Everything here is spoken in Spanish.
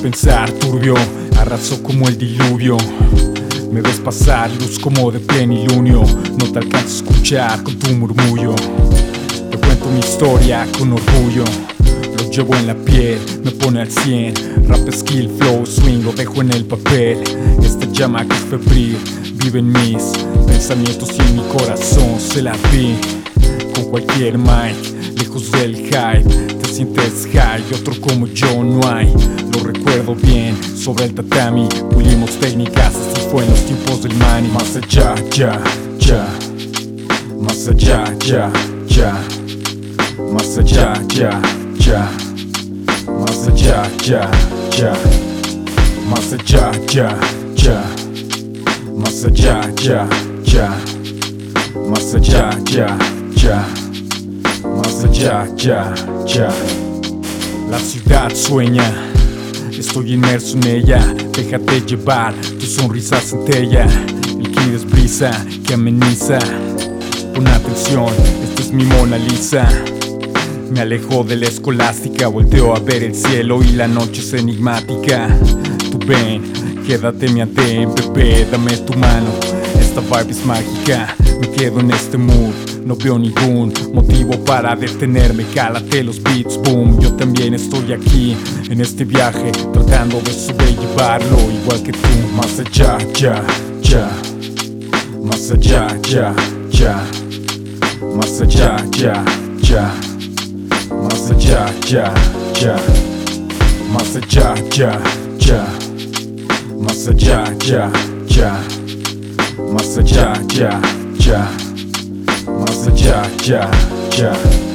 pensar turbio, arrasó como el diluvio. Me ves pasar luz como de plenilunio, no te alcanzo a escuchar con tu murmullo. Te cuento mi historia con orgullo, lo llevo en la piel, me pone al 100. Rap, skill, flow, swing, lo dejo en el papel. Esta llama que es febril vive en mis pensamientos y en mi corazón se la vi. Con cualquier mic, lejos del hype, te sientes high, otro como yo no hay. Lo recuerdo bien, sobre el tatami pulimos técnicas, así fue en los tiempos del money. Más allá, ya, ya, más allá, ya, ya, más allá, ya, ya, más allá, ya, ya, más allá, ya, ya, más allá, ya, ya, más allá, ya, ya, más allá, ya, ya. La ciudad sueña, estoy inmerso en ella, déjate llevar, tu sonrisa centella. El kid es brisa que ameniza, pon atención, esta es mi Mona Lisa. Me alejo de la escolástica, volteo a ver el cielo y la noche es enigmática. Tú ven, quédate mi andén, bebé, dame tu mano, esta vibe es mágica. Me quedo en este mood, no veo ningún motivo para detenerme. Cálate los beats, boom, yo también estoy aquí en este viaje, tratando de sobrellevarlo igual que tú. Más allá, ya, ya, más allá, ya, ya, más allá, ya, ya, más allá, ya, ya, más allá, ya, ya, más allá, ya, ya, más allá, ya, ya, más allá, ya, ya.